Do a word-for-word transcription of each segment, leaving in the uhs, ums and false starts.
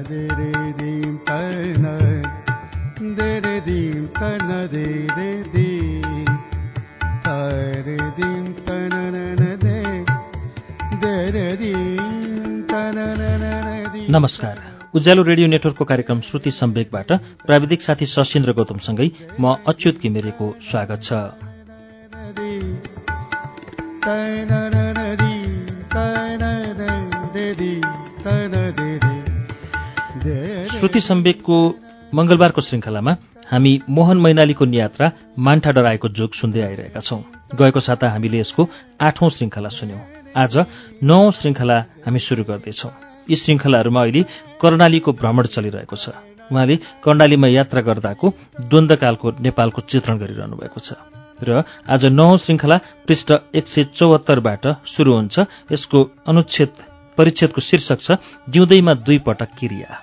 नमस्कार। उज्यालो रेडियो नेटवर्कको कार्यक्रम श्रुति सम्वेकबाट प्राविधिक साथी सशिन्द्र गौतमसँगै म अच्युत घिमिरेको स्वागत छ। श्रुति सम्वेकको मंगलबारको श्रृङ्खलामा हामी मोहन मैनालीको नियात्रा मान्ठा डराएको जोग सुन्दै आइरहेका छौं। गएको साता हामीले यसको आठौं श्रृङ्खला सुन्यौं। आज नौं श्रृङ्खला हामी सुरु गर्दैछौं। यी श्रृङ्खलाहरूमा अहिले कर्णालीको भ्रमण चलिरहेको छ। उहाँले कर्णालीमा यात्रा गर्दाको द्वन्द्वकालको नेपालको चित्रण गरिरहनु भएको छ र आज नौं श्रृङ्खला पृष्ठ एक सय चौहत्तरबाट सुरु हुन्छ। यसको अनुच्छेद परिच्छेदको शीर्षक छ जिउँदैमा दुई पटक क्रिया।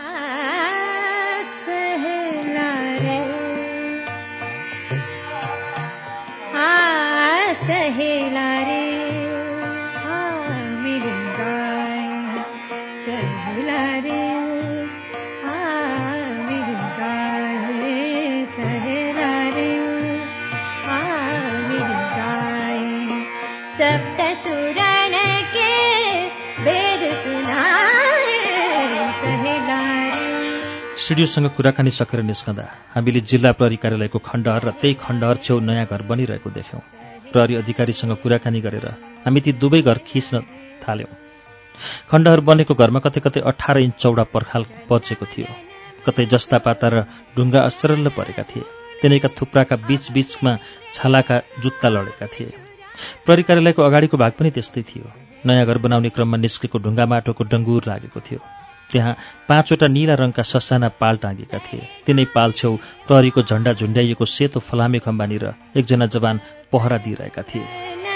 स्टुडियोसँग कुराकानी सकेर निस्कँदा हामीले जिल्ला प्रहरी कार्यालयको खण्डहर र त्यही खण्डहर छेउ नयाँ घर बनिरहेको देख्यौं। प्रहरी अधिकारीसँग कुराकानी गरेर हामी ती दुवै घर खिच्न थाल्यौं। खण्डहर बनेको घरमा कतै कतै अठार इन्च चौडा पर्खाल बचेको थियो। कतै जस्ता पाता र ढुङ्गा असरल्ल परेका थिए। तिनैका थुप्राका बीच बीचमा छालाका जुत्ता लडेका थिए। प्रहरी कार्यालयको अगाडिको भाग पनि त्यस्तै थियो। नयाँ घर बनाउने क्रममा निस्केको ढुङ्गा माटोको डङ्गुर लागेको थियो। त्यहाँ पाँचवटा नीला रङका ससाना पाल टाँगेका थिए। तिनै पाल छेउ प्रहरीको झण्डा झुण्ड्याइएको सेतो फलामे खम्बानी र एकजना जवान पहरा दिइरहेका थिए।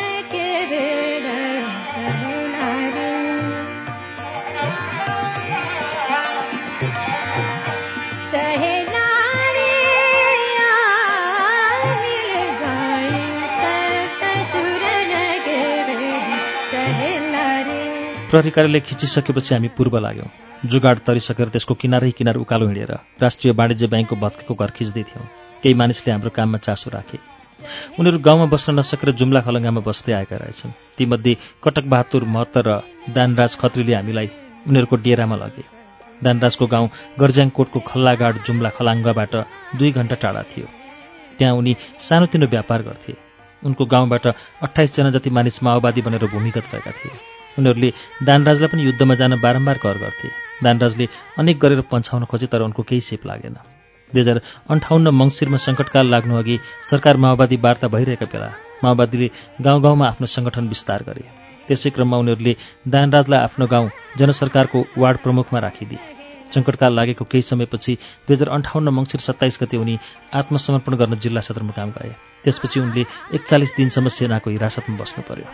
प्रहरी कार्यालय खिचिसकेपछि हामी पूर्व लाग्यौं। जुगाड तरिसकेर त्यसको किनारै किनार उकालो हिँडेर राष्ट्रिय वाणिज्य ब्याङ्कको भत्केको घर खिच्दै थियौं। केही मानिसले हाम्रो काममा चासो राखे। उनीहरू गाउँमा बस्न नसकेर जुम्ला खलङ्गामा बस्दै आएका रहेछन्। तीमध्ये कटक बहादुर महत्त र दानराज खत्रीले हामीलाई उनीहरूको डेरामा लगे। दानराजको गाउँ गर्ज्याङकोटको खल्लागाड जुम्ला खलाङ्गाबाट दुई घण्टा टाढा थियो। त्यहाँ उनी सानोतिनो व्यापार गर्थे। उनको गाउँबाट अट्ठाइस जना जति मानिस माओवादी बनेर भूमिगत भएका थिए। उनीहरूले दानराजलाई पनि युद्धमा जान बारम्बार कर गर्थे। दानराजले अनेक गरेर पन्छाउन खोजे तर उनको केही सेप लागेन। दुई हजार अन्ठाउन्न मङ्सिरमा सङ्कटकाल लाग्नु अघि सरकार माओवादी वार्ता भइरहेका बेला माओवादीले गाउँ गाउँमा आफ्नो सङ्गठन विस्तार गरे। त्यसै क्रममा उनीहरूले दानराजलाई आफ्नो गाउँ जनसरकारको वार्ड प्रमुखमा राखिदिए। सङ्कटकाल लागेको केही समयपछि दुई हजार अन्ठाउन्न मङ्सिर सत्ताइस गते उनी आत्मसमर्पण गर्न जिल्ला सदरमुकाम गए। त्यसपछि उनले एकचालिस दिनसम्म सेनाको हिरासतमा बस्नु पर्यो।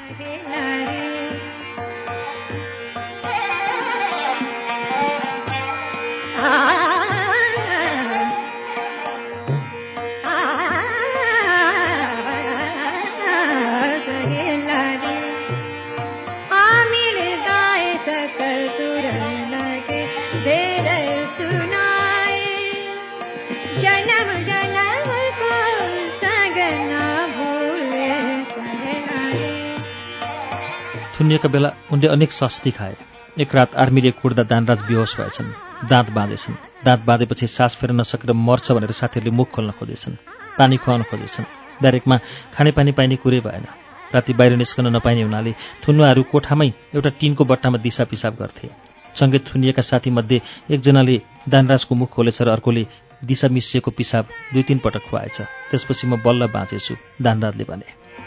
थुनिएका बेला उनले अनेक शास्ति खाए। एक रात आर्मीले कुट्दा दानराज बेहोस भएछन्। दाँत बाँधेछन्। दाँत बाँधेपछि सास फेर्न नसकेर मर्छ भनेर साथीहरूले मुख खोल्न खोजेछन्। पानी खुवाउन खोजेछन्। ब्यारेकमा खानेपानी पाइने कुरै भएन। राति बाहिर निस्कन नपाइने हुनाले थुनुवाहरू कोठामै एउटा टिनको बट्टामा दिसा पिसाब गर्थे। सँगै थुनिएका साथीमध्ये एकजनाले दानराजको मुख खोलेछ र अर्कोले दिसा मिसिएको पिसाब दुई तीन पटक खुवाएछ। त्यसपछि म बल्ल बाँचेछु, दानराजले भने।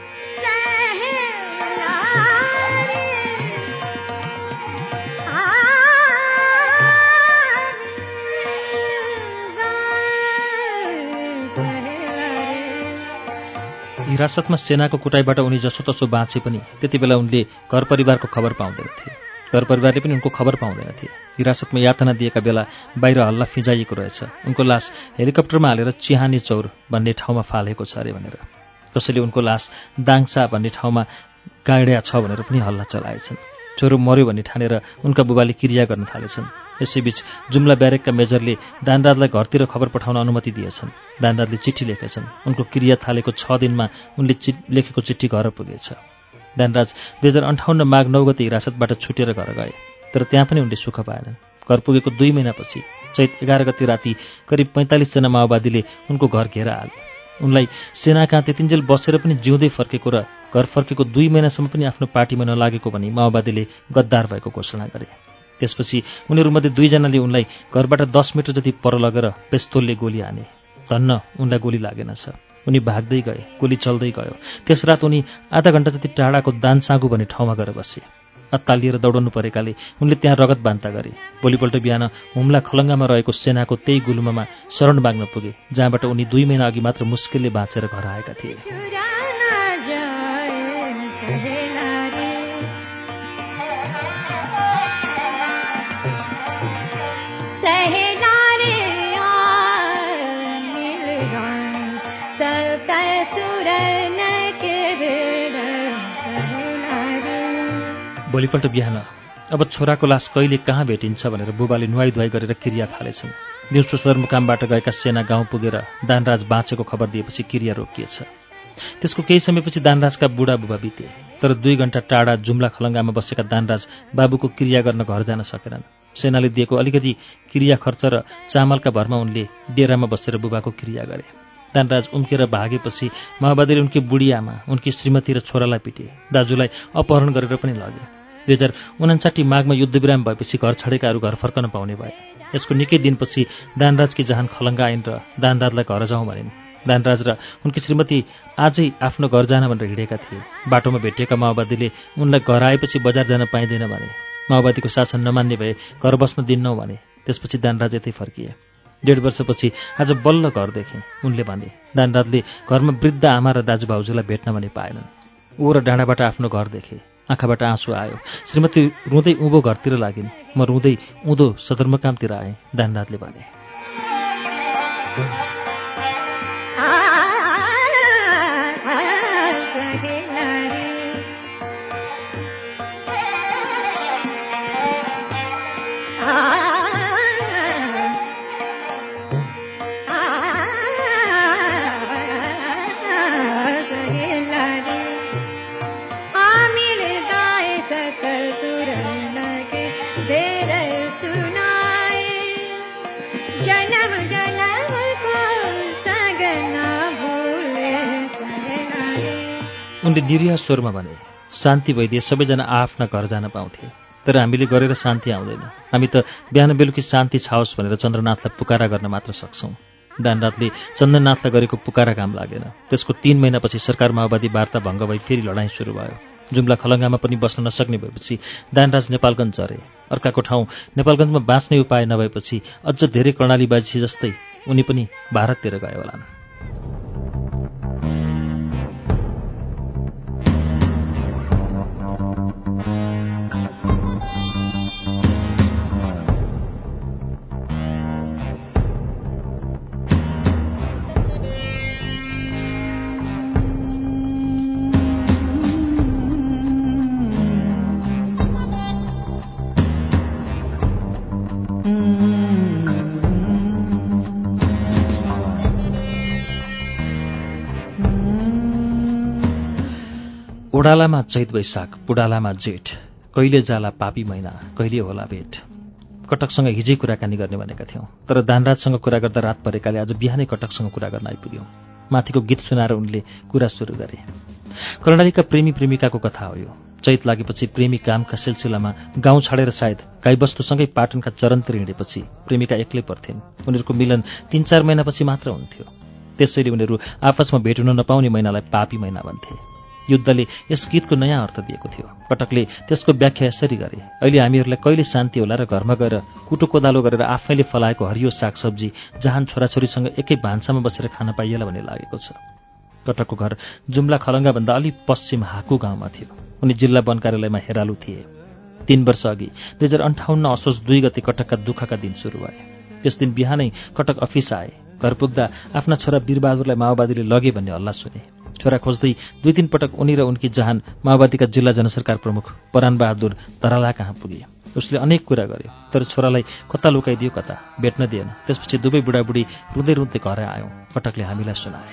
हिरासतमा सेनाको कुटाइबाट उनी जसोतसो बाँचे पनि त्यति बेला उनले घर परिवारको खबर पाउँदैनथे। घर परिवारले पनि उनको खबर पाउँदैनथे। हिरासतमा यातना दिएका बेला बाहिर हल्ला फिजाइएको रहेछ। उनको लास हेलिकप्टरमा हालेर चिहानी चौर भन्ने ठाउँमा फालेको छ अरे भनेर। कसैले उनको लास दाङसा भन्ने ठाउँमा गाड्या छ भनेर पनि हल्ला चलाएछन्। छोरो मर्यो भन्ने ठानेर उनका बुबाले क्रिया गर्न थालेछन्। यसैबीच जुम्ला ब्यारेकका मेजरले दानराजलाई घरतिर खबर पठाउन अनुमति दिएछन्। दानराजले चिठी लेखेछन्। उनको क्रिया थालेको छ दिनमा उनले चि लेखेको चिठी घर पुगेछ। दानराज दुई हजार अन्ठाउन्न माघ नौ गते हिरासतबाट छुटेर घर गए, तर त्यहाँ पनि उनले सुख पाएनन्। घर पुगेको दुई महिनापछि चैत एघार गते राति करिब पैँतालिसजना माओवादीले उनको घर घेरा हाले। उनलाई सेना कहाँ त्यतिन्जेल बसेर पनि जिउँदै फर्केको र घर फर्केको दुई महिनासम्म पनि आफ्नो पार्टीमा नलागेको भनी माओवादीले गद्दार भएको घोषणा गरे। त्यसपछि उनीहरूमध्ये दुईजनाले उनलाई घरबाट दस मिटर जति पर लगेर पेस्तोलले गोली हाने। धन्न उनलाई गोली लागेनछ। उनी भाग्दै गए, गोली चल्दै गयो। त्यस रात उनी आधा घण्टा जति टाढाको दानसाँगु भन्ने ठाउँमा गएर बसे। अत्तालिएर दौडनु परेकाले उनले त्यहाँ रगत बान्ता गरे। भोलिपल्ट बिहान हुम्ला खलङ्गामा रहेको सेनाको त्यही गुल्ममा शरण माग्न पुगे, जहाँबाट उनी दुई महिना अघि मात्र मुस्किलले बाँचेर घर आएका थिए। भोलिपल्ट बिहान अब छोराको लास कहिले कहाँ भेटिन्छ भनेर बुबाले नुहाई धुवाई गरेर क्रिया थालेछन्। दिउँसो सदरमुकामबाट गएका सेना गाउँ पुगेर दानराज बाँचेको खबर दिएपछि क्रिया रोकिएछ। त्यसको केही समयपछि दानराजका बुढा बुबा बिते, तर दुई घण्टा टाढा जुम्ला खलङ्गामा बसेका दानराज बाबुको क्रिया गर्न घर जान सकेनन्। सेनाले दिएको अलिकति क्रिया खर्च र चामलका भरमा उनले डेरामा बसेर बुबाको क्रिया गरे। दानराज उम्केर भागेपछि माओवादीले उनकी बुढी आमा, उनकी श्रीमती र छोरालाई पिटे, दाजुलाई अपहरण गरेर पनि लगे। दुई हजार उनासाठी माघमा युद्धविराम भएपछि घर छाडेकाहरू घर फर्कन पाउने भए। यसको निकै दिनपछि दानराजकी जहान खलङ्गा आइन् र दानराजलाई घर जाउँ भनिन्। दानराज र उनकी श्रीमती आजै आफ्नो घर जान भनेर हिँडेका थिए। बाटोमा भेटिएका माओवादीले उनलाई घर आएपछि बजार जान पाइँदैन भने। माओवादीको शासन नमान्ने भए घर बस्न दिन्नौ भने। त्यसपछि दानराज यतै फर्किए। डेढ वर्षपछि आज बल्ल घर देखे। उनले भने दानराजले घरमा वृद्ध आमा र दाजुभाउजूलाई भेट्न भने पाएनन्। ऊ र डाँडाबाट आफ्नो घर देखे। आँखाबाट आँसु आयो। श्रीमती रुँदै उँभो घरतिर लागिन्। म रुँदै उँधो सदरमुकामतिर आएँ। दानराजले भने उनले निरीह स्वरमा भने शान्ति भइदिए सबैजना आआफ्ना घर जान पाउँथे, तर हामीले गरेर शान्ति आउँदैन। हामी त बिहान बेलुकी शान्ति छाओस् भनेर चन्द्रनाथलाई पुकारा गर्न मात्र सक्छौँ। दानराजले चन्द्रनाथलाई गरेको पुकारा काम लागेन। त्यसको तीन महिनापछि सरकार माओवादी वार्ता भङ्ग भई फेरि लडाईँ सुरु भयो। जुम्ला खलङ्गामा पनि बस्न नसक्ने भएपछि दानराज नेपालगञ्ज झरे। अर्काको ठाउँ नेपालगञ्जमा बाँच्ने उपाय नभएपछि अझ धेरै कर्णालीबाजी जस्तै उनी पनि भारततिर गए होलान्। ओडालामा चैत वैशाख, पुडालामा जेठ, कहिले जाला पापी महिना, कहिले होला भेट। कटकसँग हिजै कुराकानी गर्ने भनेका थियौँ, तर दानराजसँग कुरा गर्दा रात परेकाले आज बिहानै कटकसँग कुरा गर्न आइपुग्यौँ। माथिको गीत सुनाएर उनले कुरा सुरु गरे। कर्णालीका प्रेमी प्रेमिकाको कथा हो यो। चैत लागेपछि प्रेमी कामका सिलसिलामा गाउँ छाडेर सायद गाईबस्तुसँगै पाटनका चरनतिर हिँडेपछि प्रेमिका एक्लै पर्थिन्। उनीहरूको मिलन तीन चार महिनापछि मात्र हुन्थ्यो। त्यसैले उनीहरू आपसमा भेट हुन नपाउने महिनालाई पापी महिना भन्थे। युद्धले यस गीतको नयाँ अर्थ दिएको थियो। कटकले त्यसको व्याख्या यसरी गरे, अहिले हामीहरूलाई कहिले शान्ति होला र घरमा गएर कुटो कोदालो गरेर आफैले फलाएको हरियो सागसब्जी जहान छोराछोरीसँग एकै भान्सामा बसेर खान पाइएला भन्ने लागेको छ। कटकको घर जुम्ला खलङ्गाभन्दा अलि पश्चिम हाकु गाउँमा थियो। उनी जिल्ला वन कार्यालयमा हेरालु थिए। तीन वर्ष अघि दुई हजार अन्ठाउन्न असोज दुई गते कटकका दुःखका दिन सुरु भए। त्यस दिन बिहानै कटक अफिस आए। घर पुग्दा आफ्ना छोरा वीरबहादुरलाई माओवादीले लगे भन्ने हल्ला सुने। छोरा खोज्दै दुई तीन पटक उनी र उनकी जहान माओवादीका जिल्ला जनसरकार प्रमुख परानबहादुर तराला कहाँ पुगे। उसले अनेक कुरा गर्यो, तर छोरालाई कता लुकाइदियो, कता भेट्न दिएन। त्यसपछि दुवै बुढाबुढी रुँदै रुँदै घर आयौँ। कटकले हामीलाई सुनाए।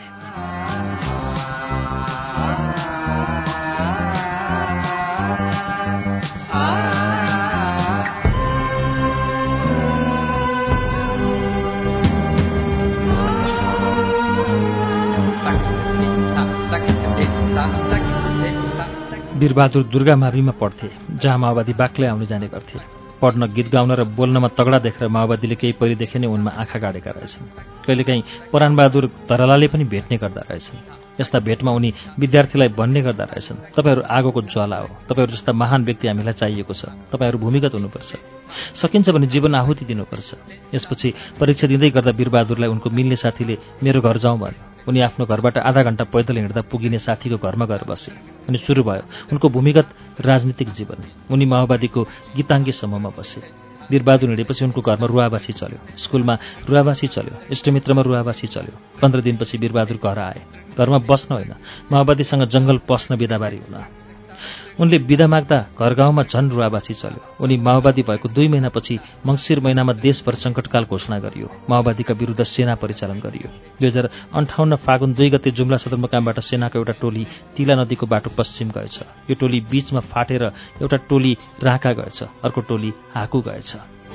वीरबहादुर दुर्गामाविमा पढ्थे, जहाँ माओवादी बाक्लै आउने जाने गर्थे। पढ्न, गीत गाउन र बोल्नमा तगडा देखेर माओवादीले केही पहिलेदेखि नै उनमा आँखा गाडेका रहेछन्। कहिलेकाहीँ परानबहादुर तरालाले पनि भेट्ने गर्दा रहेछन्। यस्ता भेटमा उनी विद्यार्थीलाई भन्ने गर्दा रहेछन्, तपाईँहरू आगोको ज्वाला हो, तपाईँहरू जस्ता महान व्यक्ति हामीलाई चाहिएको छ, तपाईँहरू भूमिगत हुनुपर्छ, सकिन्छ भने जीवन आहुति दिनुपर्छ। यसपछि परीक्षा दिँदै गर्दा वीरबहादुरलाई उनको मिल्ने साथीले मेरो घर जाउँ भन्यो। उनी आफ्नो घरबाट आधा घण्टा पैदल हिँड्दा पुगिने साथीको घरमा गएर बसे। अनि सुरु भयो उनको भूमिगत राजनीतिक जीवन। उनी माओवादीको गीताङ्गे समूहमा बसे। वीरबहादुर हिँडेपछि उनको घरमा रुवाबासी चल्यो, स्कुलमा रुवाबासी चल्यो, इष्टमित्रमा रुवाबासी चल्यो। पन्ध्र दिनपछि वीरबहादुर घर आए। घरमा बस्न होइन, माओवादीसँग जङ्गल पस्न बिदाबारी हुन। उनले बिदा माग्दा घर गाउँमा झन रुवाबासी चल्यो। उनी माओवादी भएको दुई महिनापछि मङ्सिर महिनामा देशभर सङ्कटकाल घोषणा गरियो। माओवादीका विरुद्ध सेना परिचालन गरियो। दुई हजार अन्ठाउन्न फागुन दुई गते जुम्ला सदरमुकामबाट सेनाको एउटा टोली तिला नदीको बाटो पश्चिम गएछ। यो टोली बीचमा फाटेर एउटा टोली राँका गएछ, अर्को टोली हाकु गएछ।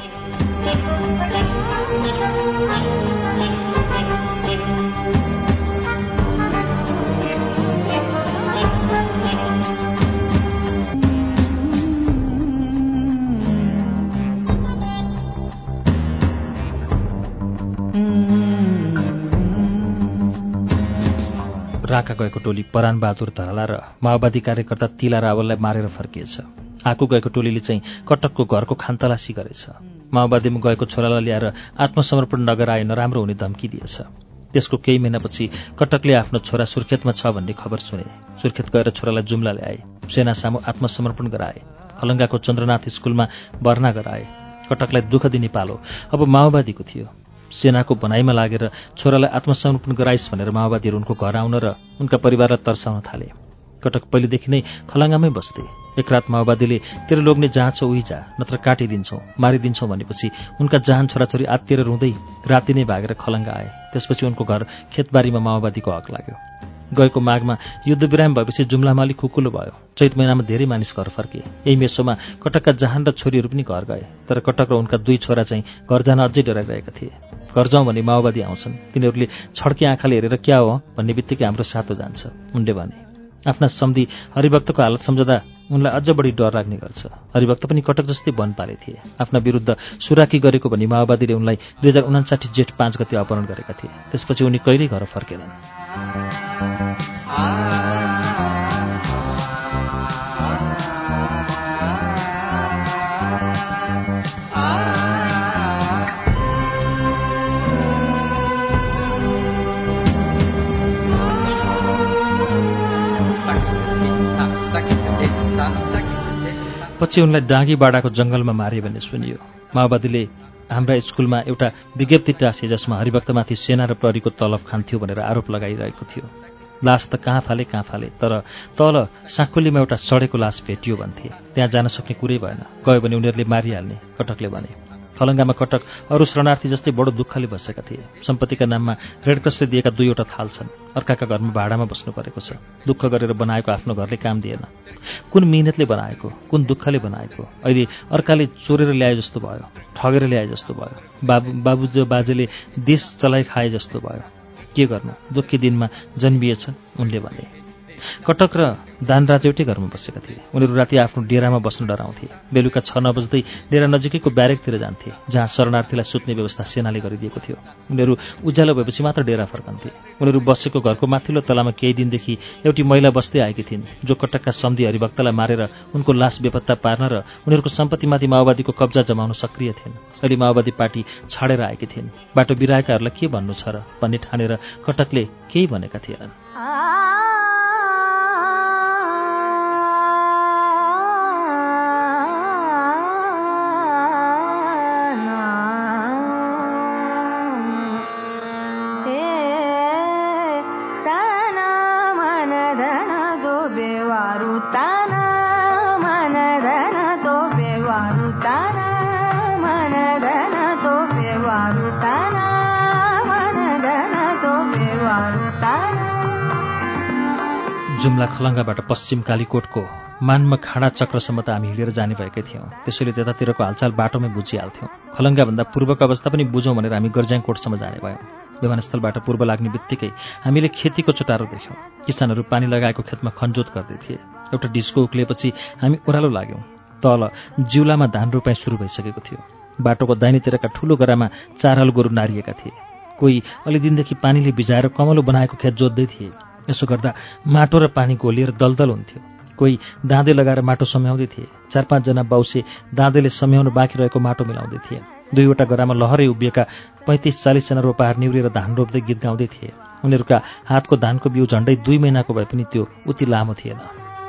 राँका गएको टोली परानबहादुर धराला र माओवादी कार्यकर्ता तिला रावललाई मारेर फर्किएछ। हाकु गएको टोलीले चाहिँ कटकको घरको खानतलासी गरेछ। माओवादीमा गएको छोरालाई ल्याएर आत्मसमर्पण नगराए नराम्रो हुने धम्की दिएछ। त्यसको केही महिनापछि कटकले आफ्नो छोरा सुर्खेतमा छ भन्ने खबर सुने। सुर्खेत गएर छोरालाई जुम्ला ल्याए, सेना सामु आत्मसमर्पण गराए, खलङ्गाको चन्द्रनाथ स्कुलमा भर्ना गराए। कटकलाई दुःख दिने पालो अब माओवादीको थियो। सेनाको भनाइमा लागेर छोरालाई आत्मसमर्पण गराइस् भनेर माओवादीहरू उनको घर आउन र उनका परिवारलाई तर्साउन थाले। कटक पहिलेदेखि नै खलङ्गामै बस्थे। एक रात माओवादीले तेरो लोग्ने जहाँ छ उही जा, नत्र काटिदिन्छौँ, मारिदिन्छौँ भनेपछि उनका जहान छोराछोरी आत्तिएर रुँदै राति नै भागेर खलङ्गा आए। त्यसपछि उनको घर खेतबारीमा माओवादीको हक लाग्यो। गएको माघमा युद्धविराम भएपछि जुम्लामा अलिक खुकुलो भयो। चैत महिनामा धेरै मानिस घर फर्के। यही मेसोमा कटकका जहान र छोरीहरू पनि घर गए। तर कटक र उनका दुई छोरा चाहिँ घर जान अझै डराइरहेका थिए। घर जाउँ भने माओवादी आउँछन्, तिनीहरूले छड्के आँखाले हेरेर क्या हो भन्ने बित्तिकै हाम्रो सातो जान्छ, उनले भने। आफ्ना सम्धी हरिभक्तको हालत सम्झदा उनलाई अझ बढी डर लाग्ने गर्छ। हरिभक्त पनि कटक जस्तै वनपाले थिए। आफ्ना विरुद्ध सुराकी गरेको भनी माओवादीले उनलाई दुई हजार उनासाठी जेठ पाँच गते अपहरण गरेका थिए। त्यसपछि उनी कहिल्यै घर फर्केनन्। पछि उनलाई डाँगी बाडाको जङ्गलमा मारे भन्ने सुनियो। माओवादीले हाम्रा स्कुलमा एउटा विज्ञप्ति टाँसे जसमा हरिभक्तमाथि सेना र प्रहरीको तलब खान्थ्यो भनेर आरोप लगाइरहेको थियो। लास त कहाँ फाले कहाँ फाले, तर तल साँकुलीमा एउटा सडेको लास भेटियो भन्थे। त्यहाँ जान सक्ने कुरै भएन, गयो भने उनीहरूले मारिहाल्ने, कटकले भने। खलङ्गामा कटक अरू शरणार्थी जस्तै बडो दुःखले बसेका थिए। सम्पत्तिका नाममा रेडक्रसले दिएका दुईवटा थाल छन्। अर्काका घरमा भाडामा बस्नु परेको छ। दुःख गरेर बनाएको आफ्नो घरले काम दिएन। कुन मिहिनेतले बनाएको, कुन दुःखले बनाएको, अहिले अर्काले चोरेर ल्याए जस्तो भयो, ठगेर ल्याए जस्तो भयो। बाबु बाबुजो बाजेले देश चलाइ खाए जस्तो भयो। के गर्नु, दुःखी दिनमा जन्मिएछ, उनले भने। कटक र दानराज एउटै घरमा बसेका थिए। उनीहरू राति आफ्नो डेरामा बस्न डराउँथे। बेलुका छ नबज्दै डेरा नजिकैको ब्यारेकतिर जान्थे, जहाँ शरणार्थीलाई सुत्ने व्यवस्था सेनाले गरिदिएको थियो। उनीहरू उज्यालो भएपछि मात्र डेरा फर्कन्थे। उनीहरू बसेको घरको माथिल्लो तलामा केही दिनदेखि एउटी महिला बस्दै आएकी थिइन्, जो कटकका सम्धी हरिभक्तलाई मारेर उनको लास बेपत्ता पार्न र उनीहरूको सम्पत्तिमाथि माओवादीको कब्जा जमाउन सक्रिय थिइन्। अहिले माओवादी पार्टी छाडेर आएकी थिइन्। बाटो बिराएकाहरूलाई के भन्नु छ र भन्ने ठानेर कटकले केही भनेका थिएनन्। जुम्ला खलङ्गाबाट पश्चिम कालीकोटको मानमा खाडा चक्रसम्म त हामी हिँडेर जाने भएकै थियौँ। त्यसैले त्यतातिरको हालचाल बाटोमै बुझिहाल्थ्यौँ। खलङ्गाभन्दा पूर्वको अवस्था पनि बुझौँ भनेर हामी गर्ज्याङकोटसम्म जाने भयौँ। विमानस्थलबाट पूर्व लाग्ने बित्तिकै हामीले खेतीको चटारो देख्यौँ। किसानहरू पानी लगाएको खेतमा खनजोत गर्दै थिए। एउटा डिस्को उक्लिएपछि हामी ओह्रालो लाग्यौँ। तल जिउलामा धान रोपाइ सुरु भइसकेको थियो। बाटोको दाहिनेतिरका ठूलो गरामा चारहल गोरु नारिएका थिए। कोही अलि दिनदेखि पानीले भिजाएर कमलो बनाएको खेत जोत्दै थिए। यसो गर्दा माटो र पानी गोलिएर दलदल हुन्थ्यो। कोही दाँदे लगाएर माटो सम्याउँदै थिए। चार पाँचजना बाउसे दाँदेले सम्याउन बाँकी रहेको माटो मिलाउँदै थिए। दुईवटा गरामा लहरै उभिएका पैँतिस चालिसजना रोपाहरू निउरेर धान रोप्दै गीत गाउँदै थिए। उनीहरूका हातको धानको बिउ झण्डै दुई महिनाको भए पनि त्यो उति लामो थिएन।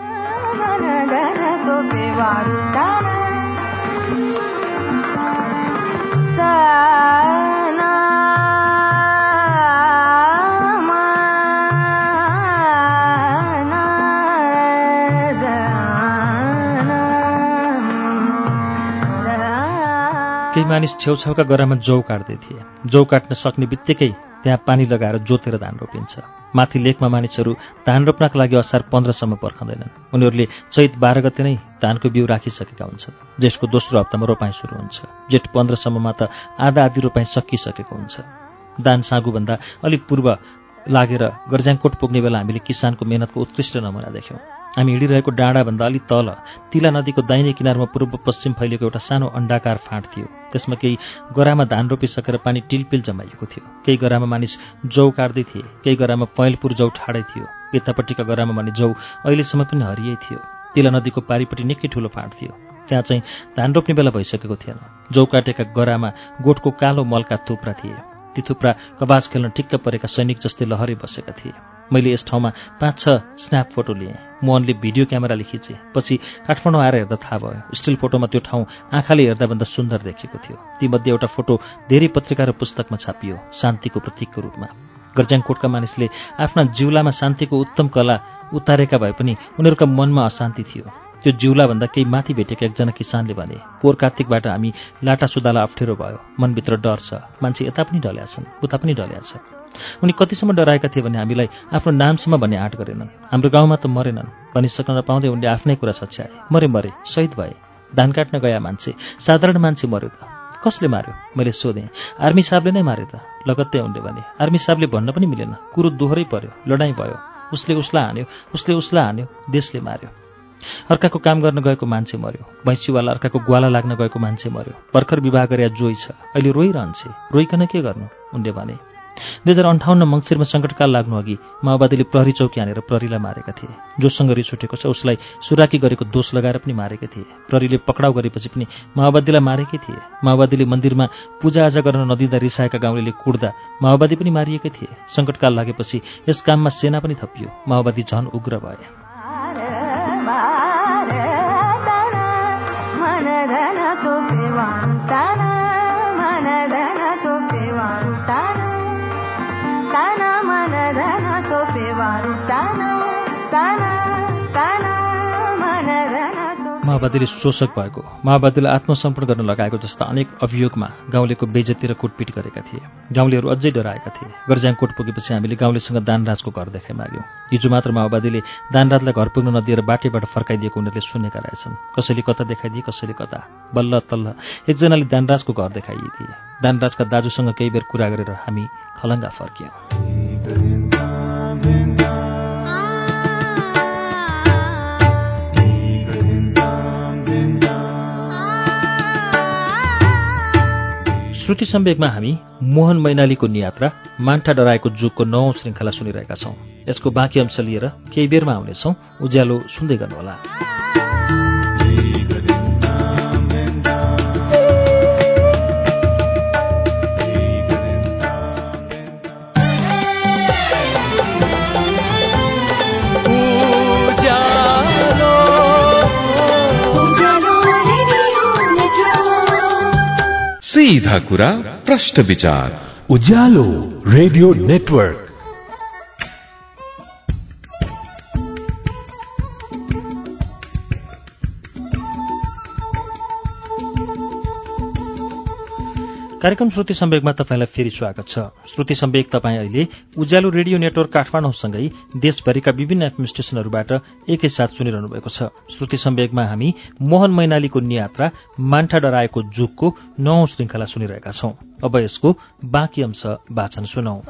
केही मानिस छेउछाउका गरामा जौ काट्दै थिए। जौ काट्न सक्ने बित्तिकै त्यहाँ पानी लगाएर जोतेर धान रोपिन्छ। माथि लेकमा मानिसहरू धान रोप्नका लागि असार पन्ध्रसम्म पर्खँदैनन्। उनीहरूले चैत बाह्र गते नै धानको बिउ राखिसकेका हुन्छन्। जेठको दोस्रो हप्तामा रोपाइँ सुरु हुन्छ। जेठ पन्ध्रसम्ममा त आधा आधी रोपाइँ सकिसकेको हुन्छ। दान साँगुभन्दा अलि पूर्व लागेर गर्ज्याङकोट पुग्ने बेला हामीले किसानको मेहनतको उत्कृष्ट नमुना देख्यौँ। हामी हिँडिरहेको डाँडाभन्दा अलि तल तिला नदीको दाहिने किनारमा पूर्व पश्चिम फैलिएको एउटा सानो अण्डाकार फाँट थियो। त्यसमा केही गरामा धान रोपिसकेर पानी टिलपिल जमाइएको थियो। केही गरामा मानिस जौ काट्दै थिए। केही गरामा पहेँलपुर जौ ठाडै थियो। यतापट्टिका गरामा भने जौ अहिलेसम्म पनि हरियै थियो। तिला नदीको पारिपट्टि निकै ठूलो फाँट थियो। त्यहाँ चाहिँ धान रोप्ने बेला भइसकेको थिएन। जौ काटेका गरामा गोठको कालो मलका थुप्रा थिए। ती थुप्रा कबाज खेल्न ठिक्क परेका सैनिक जस्तै लहरै बसेका थिए। मैले यस ठाउँमा पाँच छ स्न्याप फोटो लिएँ। मोहनले भिडियो क्यामेराले खिचे। पछि काठमाडौँ आएर हेर्दा थाहा भयो स्टिल फोटोमा त्यो ठाउँ आँखाले हेर्दाभन्दा सुन्दर देखिएको थियो। तीमध्ये एउटा फोटो धेरै पत्रिका र पुस्तकमा छापियो, शान्तिको प्रतीकको रूपमा। गर्ज्याङकोटका मानिसले आफ्ना जिउलामा शान्तिको उत्तम कला उतारेका भए पनि उनीहरूका मनमा अशान्ति थियो। त्यो जिउलाभन्दा केही माथि भेटेका एकजना किसानले भने, पोहोर कार्तिकबाट हामी लाटा सुदाला अप्ठ्यारो भयो। मनभित्र डर छ। मान्छे यता पनि डल्या छन्, उता पनि डल्या छ। उनी कतिसम्म डराएका थिए भने हामीलाई आफ्नो नामसम्म भन्ने आँट गरेनन्। हाम्रो गाउँमा त मरेनन् भनिसक्न नपाउँदै उनले आफ्नै कुरा सच्याए। मरे मरे शहीद भए। धान काट्न गया मान्छे, साधारण मान्छे मर्यो त। कसले मार्यो? मैले सोधेँ। आर्मी साहबले नै मारे त। लगत्तै उनले भने। आर्मी साहबले भन्न पनि मिलेन। कुरो दोहोरै पर्यो। लडाईँ भयो। उसले उसलाई हान्यो, उसले उसलाई हान्यो, देशले मार्यो। अर्काको काम गर्न गएको मान्छे मर्यो। भैँसीवाला अर्काको ग्वाला लाग्न गएको मान्छे मर्यो। भर्खर विवाह गरे जोई छ, अहिले रोइरहन्छे। रोइकन के गर्नु? उनले भने। दुई हजार अन्ठाउन्न मङ्सिरमा सङ्कटकाल लाग्नु अघि माओवादीले प्रहरी चौकी हानेर प्रहरीलाई मारेका थिए। जोसँग रिस उठेको छ उसलाई सुराकी गरेको दोष लगाएर पनि मारेका थिए। प्रहरीले पक्राउ गरेपछि पनि माओवादीलाई मारेकै थिए। माओवादीले मन्दिरमा पूजाआजा गर्न नदिँदा रिसाएका गाउँलेले कुट्दा माओवादी पनि मारिएकै थिए। सङ्कटकाल लागेपछि यस काममा सेना पनि थपियो। माओवादी झन उग्र भए। माओवादीले शोषक भएको, माओवादीलाई आत्मसमर्पण गर्न लगाएको जस्ता अनेक अभियोगमा गाउँलेको बेइज्जती र कुटपिट गरेका थिए। गाउँलेहरू अझै डराएका थिए। गर्ज्याङकोट पुगेपछि हामीले गाउँलेसँग दानराजको घर देखाइ माग्यौँ। हिजो मात्र माओवादीले दानराजलाई घर पुग्न नदिएर बाटैबाट फर्काइदिएको उनीहरूले सुनेका रहेछन्। कसैले कता देखाइदिए, कसैले कता। बल्ल तल्ल एकजनाले दानराजको घर देखाइदिए। दानराजका दाजुसँग केही बेर कुरा गरेर हामी खलङ्गा फर्क्यौँ। श्रुति सम्वेकमा हामी मोहन मैनालीको नियात्रा मान्ठा डराएको जुगको नौौं श्रृङ्खला सुनिरहेका छौं। यसको बाँकी अंश लिएर केही बेरमा आउनेछौं। उज्यालो सुन्दै गर्नुहोला। सीधा कुरा प्रश्न विचार उज्यालो रेडियो नेटवर्क। कार्यक्रम श्रुति सम्वेकमा तपाईँलाई फेरि स्वागत छ। श्रुति सम्वेक तपाईँ अहिले उज्यालो रेडियो नेटवर्क काठमाडौँसँगै देशभरिका विभिन्न एफएम स्टेशनहरूबाट एकैसाथ सुनिरहनु भएको छ। श्रुति सम्वेकमा हामी मोहन मैनालीको नियात्रा मान्ठा डराएको जुगको नौं श्रृङ्खला सुनिरहेका छौं। अब यसको बाँकी अंश वाचन सुनौं।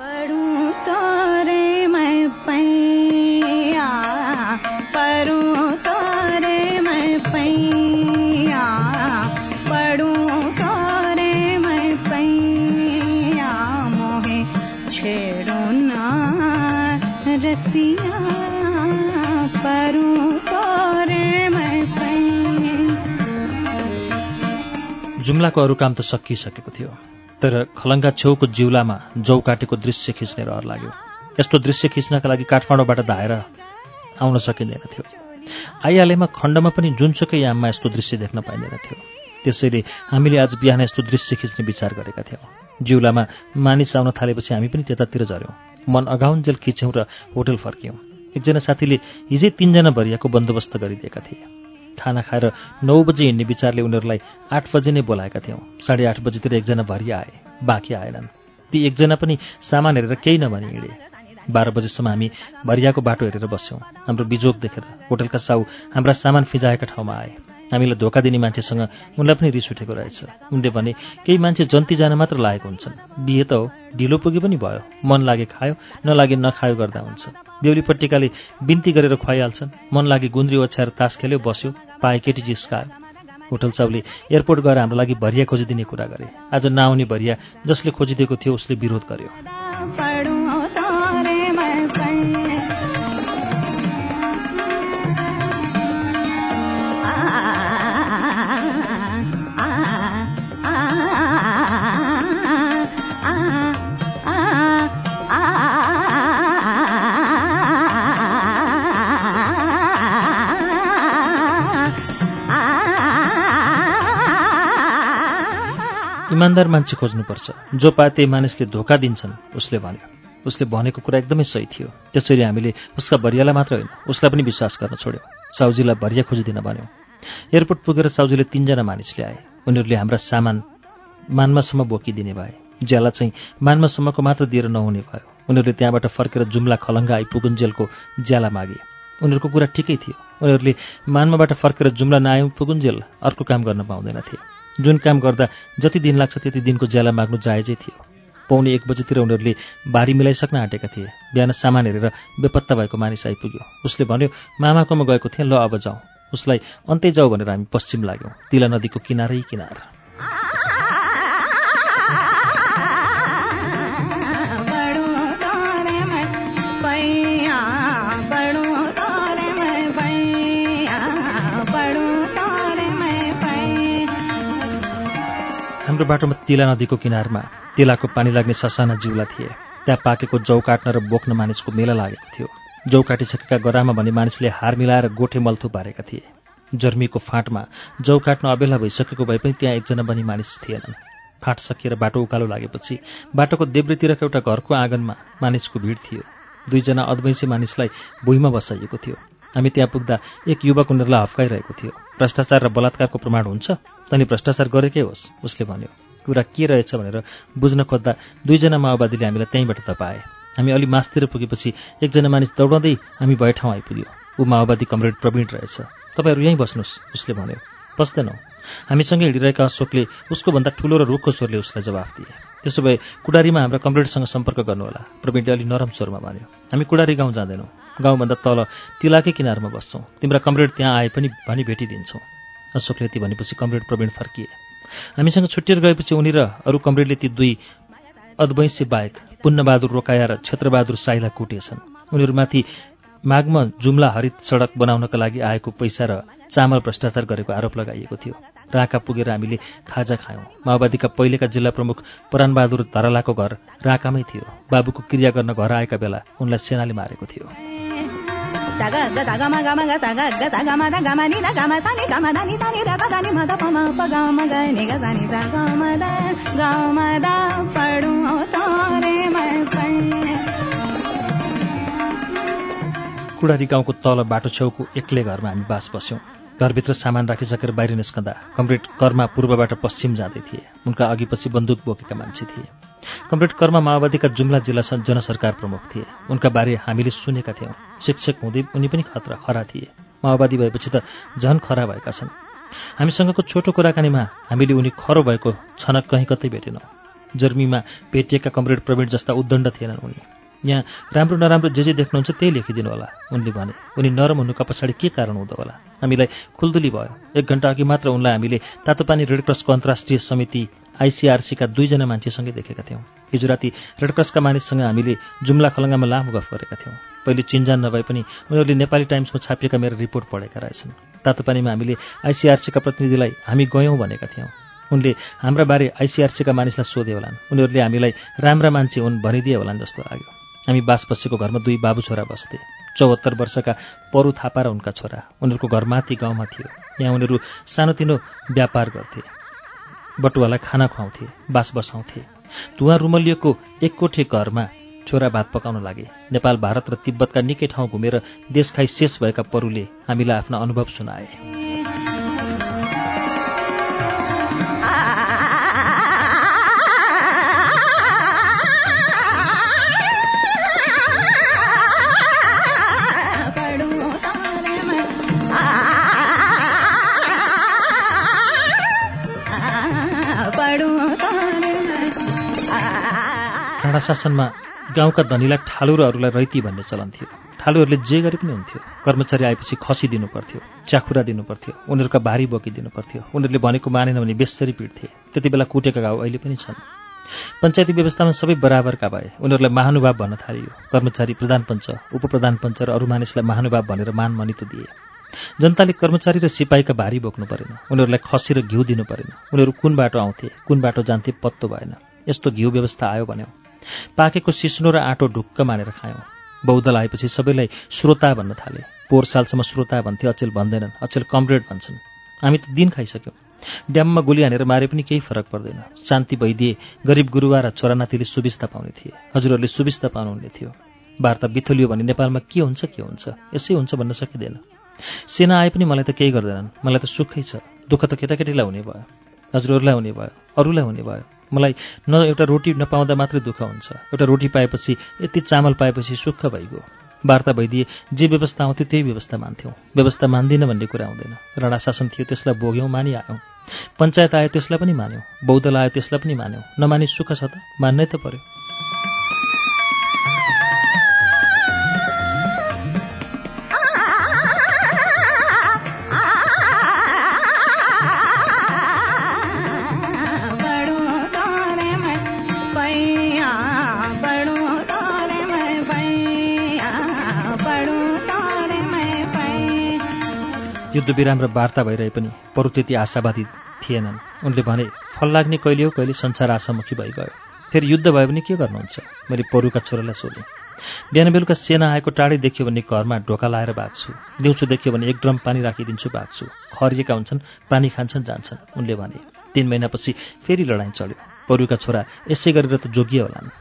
जुम्लाको अरू काम त सकिसकेको थियो, तर खलङ्गा छेउको जिउलामा जौ काटेको दृश्य खिच्ने रहर लाग्यो। यस्तो दृश्य खिच्नका लागि काठमाडौँबाट धाएर आउन सकिँदैन थियो। आइहालेमा खण्डमा पनि जुनसुकै याममा यस्तो दृश्य देख्न पाइँदैन थियो। त्यसैले हामीले आज बिहान यस्तो दृश्य खिच्ने विचार गरेका थियौँ। जिउलामा मानिस आउन थालेपछि हामी पनि त्यतातिर झऱ्यौँ। मन अगाउन्जेल खिच्यौँ र होटल फर्क्यौँ। एकजना साथीले हिजै तीनजना भरियाको बन्दोबस्त गरिदिएका थिए। खाना खाएर नौ बजे हिँड्ने विचारले उनीहरूलाई आठ बजे नै बोलाएका थियौँ। साढे आठ बजेतिर एकजना भरिया आए, बाँकी आएनन्। ती एकजना पनि सामान हेरेर केही नभनी हिँडे। बाह्र बजेसम्म हामी भरियाको बाटो हेरेर बस्यौँ। हाम्रो बिजोग देखेर होटलका साउ हाम्रा सामान फिजाएका ठाउँमा आए। हामीलाई धोका दिने मान्छेसँग उनलाई पनि रिस उठेको रहेछ। उनले भने केही मान्छे जन्ती जान मात्र लागेको हुन्छन्, बिहे त हो, ढिलो पुगे पनि भयो, मन लागे खायो, नलागे नखायो गर्दा हुन्छ। बेहुलीपट्टिकाले बिन्ती गरेर खुवाइहाल्छन्, मन लागे गुन्द्री ओछ्याएर तास खेल्यो, बस्यो, पाए केटी जिस्कायो। होटल साउले एयरपोर्ट गएर हाम्रो लागि भरिया खोजिदिने कुरा गरे। आज नआउने भरिया जसले खोजिदिएको थियो उसले विरोध गर्यो। इमान्दार मान्छे खोज्नुपर्छ, जो पाए त्यही मानिसले धोका दिन्छन्, उसले भन्यो। उसले भनेको कुरा एकदमै सही थियो। त्यसैले हामीले उसका भरियालाई मात्र होइन, उसलाई पनि विश्वास गर्न छोड्यौँ। साउजीलाई भरिया खोजिदिन भन्यौँ। एयरपोर्ट पुगेर साउजीले तीनजना मानिस ल्याए। उनीहरूले हाम्रा सामान मान्मासम्म बोकिदिने भए। ज्याला चाहिँ मान्मासम्मको मात्र दिएर नहुने भयो। उनीहरूले त्यहाँबाट फर्केर जुम्ला खलङ्गा आइपुगुन्जेलको ज्याला मागे। उनीहरूको कुरा ठिकै थियो। उनीहरूले मान्माबाट फर्केर जुम्ला नआइपुगुन्जेल अर्को काम गर्न पाउँदैनथे। जुन काम गर्दा जति दिन लाग्छ त्यति दिनको ज्याला माग्नु जायजै थियो। पौने एक बजेतिर उनीहरूले बारी मिलाइसक्न आँटेका थिए। बिहान सामान हेरेर बेपत्ता भएको मानिस आइपुग्यो। उसले भन्यो, मामाकोमा गएको थिएँ, ल अब जाउँ। उसलाई अन्तै जाऊ भनेर हामी पश्चिम लाग्यौँ, तिला नदीको किनारै किनार। हाम्रो बाटोमा तिला नदीको किनारमा तिलाको पानी लाग्ने ससाना जिउला थिए। त्यहाँ पाकेको जौ काट्न र बोक्न मानिसको मेला लागेको थियो। जौ काटिसकेका गरामा भने मानिसले हार मिलाएर गोठे मल्थु पारेका थिए। जर्मीको फाँटमा जौ काट्न अबेला भइसकेको भए पनि त्यहाँ एकजना पनि मानिस थिएनन्। फाँट सकिएर बाटो उकालो लागेपछि बाटोको देब्रेतिरको एउटा घरको आँगनमा मानिसको भिड थियो। दुईजना अधवैँसे मानिसलाई भुइँमा बसाइएको थियो। हामी त्यहाँ पुग्दा एक युवक उनीहरूलाई हप्काइरहेको थियो। भ्रष्टाचार र बलात्कारको प्रमाण हुन्छ, तनी भ्रष्टाचार गरेकै होस्, उसले भन्यो। कुरा के रहेछ भनेर बुझ्न खोज्दा दुईजना माओवादीले हामीलाई त्यहीँबाट तपाए। हामी अलि मासतिर पुगेपछि एकजना मानिस दौडाउँदै हामी भए ठाउँ आइपुग्यो। ऊ माओवादी कमरेड प्रवीण रहेछ। तपाईँहरू यहीँ बस्नुहोस्, उसले भन्यो। बस्दैनौँ। हामीसँगै हिँडिरहेका अशोकले उसको भन्दा ठुलो र रुखको स्वरले उसलाई जवाफ दिए। त्यसो भए कुडारीमा हाम्रा कमरेडसँग सम्पर्क गर्नुहोला, प्रवीणले अलि नरम स्वरमा भन्यो। हामी कुडारी गाउँ जाँदैनौँ, गाउँभन्दा तल तिलाकै किनारमा बस्छौँ। तिम्रा कमरेड त्यहाँ आए पनि भनी भेटिदिन्छौँ। अशोकले ती भनेपछि कमरेड प्रवीण फर्किए। हामीसँग छुट्टिएर गएपछि उनी र अरू कमरेडले ती दुई अधवैँसे बाहेक पुन्नबहादुर रोकाया र क्षेत्रबहादुर साईलाई कुटेछन्। उनीहरूमाथि मागमा जुम्ला हरित सडक बनाउनका लागि आएको पैसा र चामल भ्रष्टाचार गरेको आरोप लगाइएको थियो। राँका पुगेर हामीले खाजा खायौँ। माओवादीका पहिलेका जिल्ला प्रमुख परानबहादुर धरालाको घर राँकामै थियो। बाबुको क्रिया गर्न घर आएका बेला उनलाई सेनाले मारेको थियो। कुडारी गाउँको तल बाटो छेउको एक्लै घरमा हामी बास बस्यौँ। घरभित्र सामान राखिसकेर बाहिर निस्कँदा कमरेड कर्मा पूर्वबाट पश्चिम जाँदै थिए। उनका अघिपछि बन्दुक बोकेका मान्छे थिए। कमरेड कर्मा माओवादीका जुम्ला जिल्ला जनसरकार प्रमुख थिए। उनका बारे हामीले सुनेका थियौँ। शिक्षक हुँदै उनी पनि खतरा खरा थिए। माओवादी भएपछि त झन खरा भएका छन्। हामीसँगको छोटो कुराकानीमा हामीले उनी खरो भएको छनक कहीँ कतै भेटेनौँ। जर्मीमा भेटिएका कमरेड प्रवीण जस्ता उद्दण्ड थिएनन् उनी। यहाँ राम्रो नराम्रो जे जे देख्नुहुन्छ त्यही लेखिदिनु होला उनले भने। उनी नरम हुनुका पछाडि के कारण हुँदो होला? हामीलाई खुल्दुली भयो। एक घण्टा अघि मात्र उनलाई हामीले तातोपानी रेडक्रसको अन्तर्राष्ट्रिय समिति आइसिआरसीका दुईजना मान्छेसँगै देखेका थियौँ। हिजो राति रेडक्रसका मानिससँग हामीले जुम्ला खलङ्गामा लामो गफ गरेका थियौँ। पहिले चिन्जान नभए पनि उनीहरूले नेपाली टाइम्समा छापिएका मेरो रिपोर्ट पढेका रहेछन्। तातोपानीमा हामीले आइसिआरसीका प्रतिनिधिलाई हामी गयौँ भनेका थियौँ। उनले हाम्रा बारे आइसिआरसीका मानिसलाई सोधे होलान्। उनीहरूले हामीलाई राम्रा मान्छे हुन् भनिदिए होलान् जस्तो लाग्यो। हामी बास बसेको घरमा दुई बाबु छोरा बस्थे। चौहत्तर वर्षका परु थापा र उनका छोरा। उनीहरूको घर माथि गाउँमा थियो। यहाँ उनीहरू सानोतिनो व्यापार गर्थे। बटुवालाई खाना खुवाउँथे, बास बसाउँथे। धुवाँ रुमलिएको एक कोठे घरमा छोरा भात पकाउन लागे। नेपाल, भारत र तिब्बतका निकै ठाउँ घुमेर देश खाई शेष भएका परुले हामीलाई आफ्ना अनुभव सुनाए। राणा शासनमा गाउँका धनीलाई ठालु र अरूलाई रैती भन्ने चलन थियो। ठालुहरूले जे गरे पनि हुन्थ्यो। कर्मचारी आएपछि खसी दिनु पर्थ्यो, च्याखुरा दिनु पर्थ्यो, उनीहरूका भारी बोकिदिनु पर्थ्यो। उनीहरूले भनेको मानेन भने बेसरी पिट्थे। त्यति बेला कुटेका घाउ अहिले पनि छन्। पञ्चायती व्यवस्थामा सबै बराबरका भए। उनीहरूलाई महानुभाव भन्न थालियो। कर्मचारी प्रधान पञ्च, उपप्रधान पञ्च र अरू मानिसलाई महानुभाव भनेर मान मनितो दिए। जनताले कर्मचारी र सिपाहीका भारी बोक्नु परेन। उनीहरूलाई खसी र घिउ दिनु परेन। उनीहरू कुन बाटो आउँथे, कुन बाटो जान्थे पत्तो भएन। यस्तो घिउ व्यवस्था आयो भन्यो। पाकेको सिस्नो र आँटो ढुक्क मानेर खायौँ। बौद्धल आएपछि सबैलाई श्रोता भन्न थाले। पोहोर सालसम्म श्रोता भन्थे, अचेल भन्दैनन्, अचेल कमरेड भन्छन्। हामी त दिन खाइसक्यौँ। ड्याममा गोली हानेर मारे पनि केही फरक पर्दैन। शान्ति भइदिए गरिब गुरुवा र छोरानातीले सुविस्ता पाउने थिए। हजुरहरूले सुविस्ता पाउनुहुने थियो। वार्ता बिथोलियो भने नेपालमा के हुन्छ के हुन्छ यसै हुन्छ भन्न सकिँदैन। सेना आए पनि मलाई त केही गर्दैनन्। मलाई त सुखै छ। दुःख त केटाकेटीलाई हुने भयो, हजुरहरूलाई हुने भयो, अरूलाई हुने भयो। मलाई न एउटा रोटी नपाउँदा मात्रै दुःख हुन्छ। एउटा रोटी पाएपछि, यति चामल पाएपछि सुख भइगयो। वार्ता भइदिए जे व्यवस्था आउँथ्यो त्यही व्यवस्था मान्थ्यौँ। व्यवस्था मान्दिनँ भन्ने कुरा आउँदैन। राणा शासन थियो, त्यसलाई भोग्यौँ, मानिआयौँ। पञ्चायत आयो, त्यसलाई पनि मान्यौँ। बौद्धल आयो, त्यसलाई पनि मान्यौँ। नमानी सुख छ त? मान्नै त पर्यो। युद्धविराम र वार्ता भइरहे पनि परु त्यति आशावादी थिएनन्। उनले भने, फल लाग्ने कहिले हो कहिले संसार आशामुखी भइगयो। फेरि युद्ध भयो भने के गर्नुहुन्छ? मैले परुका छोरालाई सोधेँ। बिहान बेलुका सेना आएको टाढै देख्यो भने घरमा ढोका लाएर भाग्छु। दिउँसो देख्यो भने एक ड्रम पानी राखिदिन्छु, भाग्छु। खरिएका हुन्छन्, पानी खान्छन्, जान्छन्। उनले भने। तीन महिनापछि फेरि लडाइँ चल्यो। परुका छोरा यसै गरेर त जोगिए होलान्।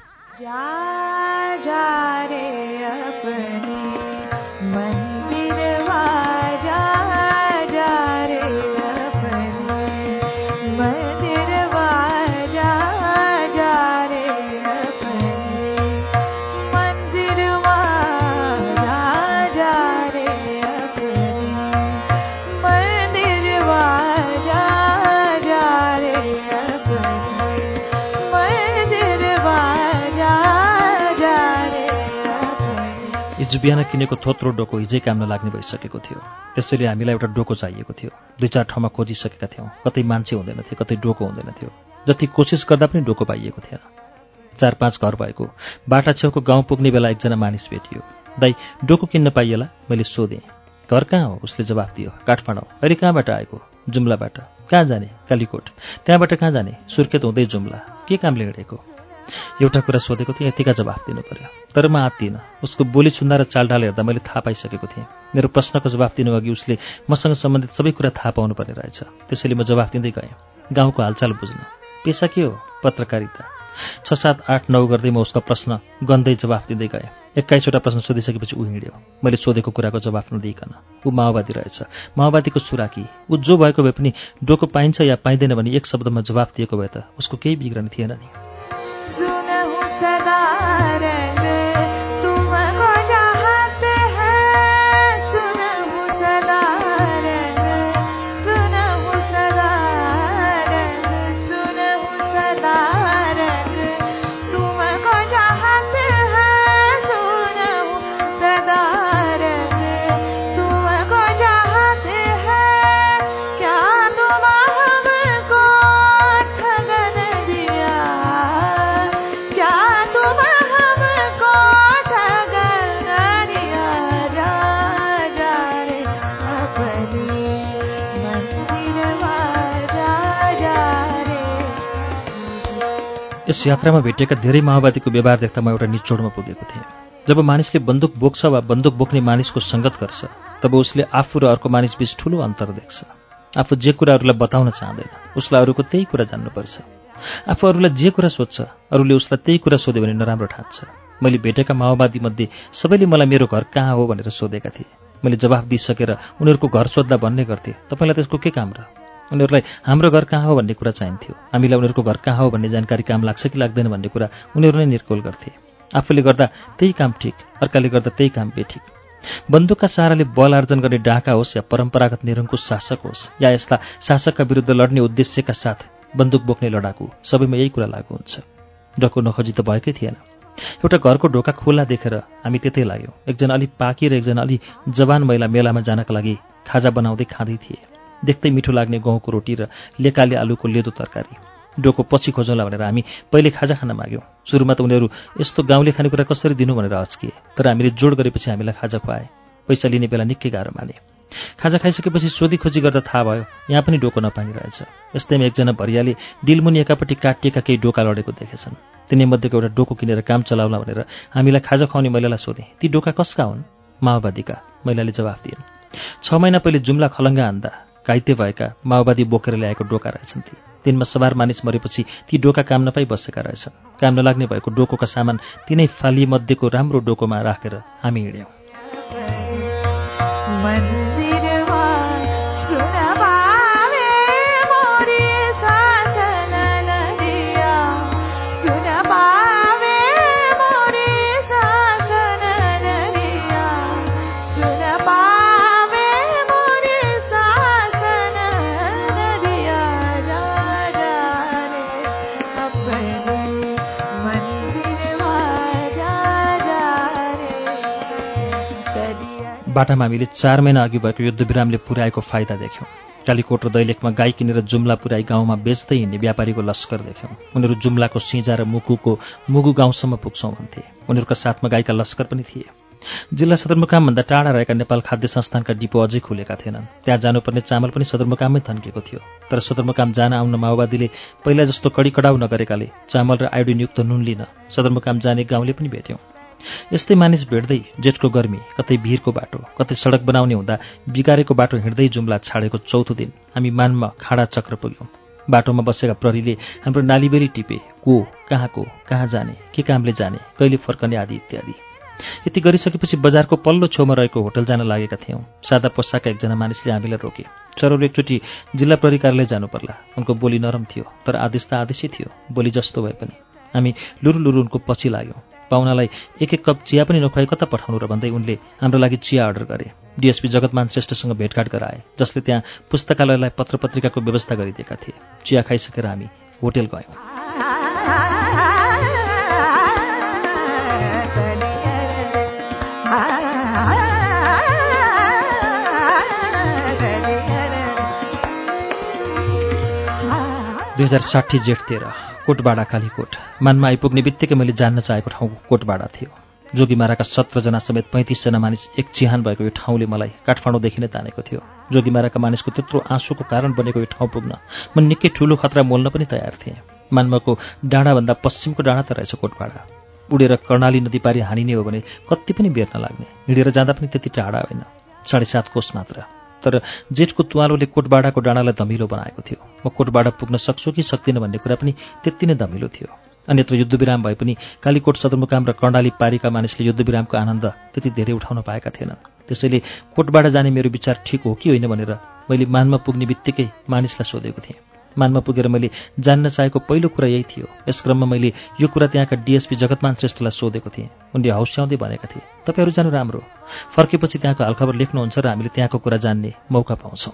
हिजो बिहान किनेको थोत्रो डोको हिजै काम नलाग्ने भइसकेको थियो। त्यसैले हामीलाई एउटा डोको चाहिएको थियो। दुई चार ठाउँमा खोजिसकेका थियौँ। कतै मान्छे हुँदैन थियो, कतै डोको हुँदैन थियो। जति कोसिस गर्दा पनि डोको पाइएको थिएन। चार पाँच घर भएको बाटा छेउको गाउँ पुग्ने बेला एकजना मानिस भेटियो। दाइ, डोको किन्न पाइएला? मैले सोधेँ। घर कहाँ हो? उसले जवाफ दियो। काठमाडौँ। अहिले कहाँबाट आएको? जुम्लाबाट। कहाँ जाने? कालीकोट। त्यहाँबाट कहाँ जाने? सुर्खेत हुँदै जुम्ला। के कामले हिँडेको? एउटा कुरा सोधेको थिएँ, यतिका जवाफ दिनु पर्यो। तर म आत्तिनँ। उसको बोली छुन्दा र चालढाल हेर्दा मैले थाहा पाइसकेको थिएँ। मेरो प्रश्नको जवाफ दिनु अघि उसले मसँग सम्बन्धित सबै कुरा थाहा पाउनु पर्ने रहेछ। त्यसैले म जवाफ दिँदै गएँ। गाउँको हालचाल बुझ्नु। पेसा के हो? पत्रकारिता। छ सात आठ नौ गर्दै म उसका प्रश्न गन्दै जवाफ दिँदै गएँ। एक्काइसवटा प्रश्न सोधिसकेपछि ऊ हिँड्यो। मैले सोधेको कुराको जवाफ नदिइकन। ऊ माओवादी रहेछ, माओवादीको सुराकी। ऊ जो भएको भए पनि डोको पाइन्छ या पाइँदैन भने एक शब्दमा जवाफ दिएको भए त उसको केही बिग्रने थिएन नि। यस यात्रामा भेटिएका धेरै माओवादीको व्यवहार देख्दा म एउटा निचोडमा पुगेको थिएँ। जब मानिसले बन्दुक बोक्छ वा बन्दुक बोक्ने मानिसको सङ्गत गर्छ तब उसले आफू र अर्को मानिसबीच ठूलो अन्तर देख्छ। आफू जे कुराहरूलाई बताउन चाहँदैन, उसलाई अरूको त्यही कुरा जान्नुपर्छ। आफू अरूलाई जे कुरा सोध्छ अरूले उसलाई त्यही कुरा सोध्यो भने नराम्रो ठान्छ। मैले भेटेका माओवादी मध्ये सबैले मलाई मेरो घर कहाँ हो भनेर सोधेका थिए। मैले जवाफ दिइसकेर उनीहरूको घर सोद्धा भन्ने गर्थे, तपाईँलाई त्यसको के काम र? उनीहरूलाई हाम्रो घर कहाँ हो भन्ने कुरा चाहिन्थ्यो। हामीलाई उनीहरूको घर कहाँ हो भन्ने जानकारी काम लाग्छ कि लाग्दैन भन्ने कुरा उनीहरू नै निर्कोल गर्थे। आफूले गर्दा त्यही काम ठिक, अर्काले गर्दा त्यही काम बेठिक। बन्दुकका सहाराले बल आर्जन गर्ने डाका होस् या परम्परागत निरङ्कुश शासक होस् या यस्ता शासकका विरुद्ध लड्ने उद्देश्यका साथ बन्दुक बोक्ने लडाकु, सबैमा यही कुरा लागू हुन्छ। डको नखोजी त भएकै थिएन। एउटा घरको ढोका खुल्ला देखेर हामी त्यतै लाग्यौँ। एकजना अलि पाकी र एकजना अलि जवान महिला मेलामा जानका लागि खाजा बनाउँदै खाँदै थिए। देख्दै मिठो लाग्ने गहुँको रोटी र लेकाले आलुको लेदो तरकारी। डोको पछि खोजौँला भनेर हामी पहिले खाजा खान माग्यौँ। सुरुमा त उनीहरू यस्तो गाउँले खानेकुरा कसरी दिनु भनेर हच्किए, तर हामीले जोड गरेपछि हामीलाई खाजा खुवाए। पैसा लिने बेला निकै गाह्रो माने। खाजा खाइसकेपछि सोधी खोजी गर्दा थाहा भयो यहाँ पनि डोको नपानी रहेछ। यस्तैमा एकजना भरियाले डिलमुनि एकापट्टि काटिएका केही डोका लडेको देखेछन्। तिनीमध्येको एउटा डोको किनेर काम चलाउला भनेर हामीलाई खाजा खुवाउने महिलालाई सोधेँ, ती डोका कसका हुन्? माओवादीका, महिलाले जवाफ दिइन्। छ महिना पहिले जुम्ला खलङ्गा हान्दा घाइते भएका माओवादी बोकेर ल्याएको डोका रहेछन् ती। तिनमा सवार मानिस मरेपछि ती डोका काम नपाई बसेका रहेछन्। काम नलाग्ने भएको डोकोका सामान तिनै फालीमध्येको राम्रो डोकोमा राखेर हामी हिँड्यौँ। बाटामा हामीले चार महिना अघि भएको युद्धविरामले पुर्याएको फाइदा देख्यौँ। कालीकोट र दैलेखमा गाई किनेर जुम्ला पुर्याई गाउँमा बेच्दै हिँड्ने व्यापारीको लस्कर देख्यौँ। उनीहरू जुम्लाको सिंजा र मुकुको मुगु गाउँसम्म पुग्छौँ भन्थे। उनीहरूका साथमा गाईका लस्कर पनि थिए। जिल्ला सदरमुकामभन्दा टाढा रहेका नेपाल खाद्य संस्थानका डिपो अझै खुलेका थिएनन्। त्यहाँ जानुपर्ने चामल पनि सदरमुकाममै थन्किएको थियो। तर सदरमुकाम जान आउन माओवादीले पहिला जस्तो कडी कडाउ नगरेकाले चामल र आयोडिनयुक्त नुन लिन सदरमुकाम जाने गाउँले पनि भेट्यौँ। यस्तै मानिस भेट्दै जेठको गर्मी, कतै भिरको बाटो, कतै सडक बनाउने हुँदा बिगारेको बाटो हिँड्दै जुम्ला छाडेको चौथो दिन हामी मानमा खाडा चक्र पुग्यौँ। बाटोमा बसेका प्रहरीले हाम्रो नालीबेली टिपे, को कहाँको, कहाँ जाने, के कामले जाने, कहिले फर्कने आदि इत्यादि। यति गरिसकेपछि बजारको पल्लो छेउमा रहेको होटल जान लागेका थियौँ। सादा पोसाका एकजना मानिसले हामीलाई रोके। चरोले एकचोटि जिल्ला प्रहरी कार्यालय जानु पर्ला। उनको बोली नरम थियो, तर आदेश त आदेशै थियो, बोली जस्तो भए पनि। हामी लुरु लुरु उनको पछि लाग्यौँ। पाहुनालाई एक एक कप चिया पनि नखुवाई कता पठाउनु र भन्दै उनले हाम्रो लागि चिया अर्डर गरे। डिएसपी जगतमान श्रेष्ठसँग भेटघाट गराए, जसले त्यहाँ पुस्तकालयलाई पत्र पत्रिकाको व्यवस्था गरिदिएका थिए। चिया खाइसकेर हामी होटेल गयौँ। दुई हजार साठी जेठ तेह्र कोटबाडा कालीकोट। मानमा आइपुग्ने बित्तिकै मैले जान्न चाहेको ठाउँ कोटबाडा थियो। जोगीमाराका सत्रजना समेत पैँतिसजना मानिस एक चिहान भएको यो ठाउँले मलाई काठमाडौँदेखि नै तानेको थियो। जोगीमाराका मानिसको त्यत्रो आँसुको कारण बनेको यो ठाउँ पुग्न म निकै ठूलो खतरा मोल्न पनि तयार थिएँ। मान्माको डाँडाभन्दा पश्चिमको डाँडा त रहेछ कोटबाडा। उडेर कर्णाली नदी पारी हानिने हो भने कति पनि बेर नलाग्ने, हिँडेर जाँदा पनि त्यति टाढा होइन, साढे सात कोस मात्र। तर जेठको तुवालोले कोटबाडाको डाँडालाई धमिलो बनाएको थियो। म कोटबाडा पुग्न सक्छु कि सक्दिनँ भन्ने कुरा पनि त्यति नै धमिलो थियो। अन्यत्र युद्धविराम भए पनि कालीकोट सदरमुकाम र कर्णाली पारीका मानिसले युद्धविरामको आनन्द त्यति धेरै उठाउन पाएका थिएनन्। त्यसैले कोटबाट जाने मेरो विचार ठिक हो कि होइन भनेर मैले मानमा पुग्ने बित्तिकै मानिसलाई सोधेको थिएँ। मानमा पुगेर मैले जान्न चाहेको पहिलो कुरा यही थियो। यस क्रममा मैले यो कुरा त्यहाँका डिएसपी जगतमान श्रेष्ठलाई सोधेको थिएँ। उनले हौस्याउँदै भनेका थिए, तपाईँहरू जानु राम्रो, फर्केपछि त्यहाँको हालखबर लेख्नुहुन्छ र हामीले त्यहाँको कुरा जान्ने मौका पाउँछौँ।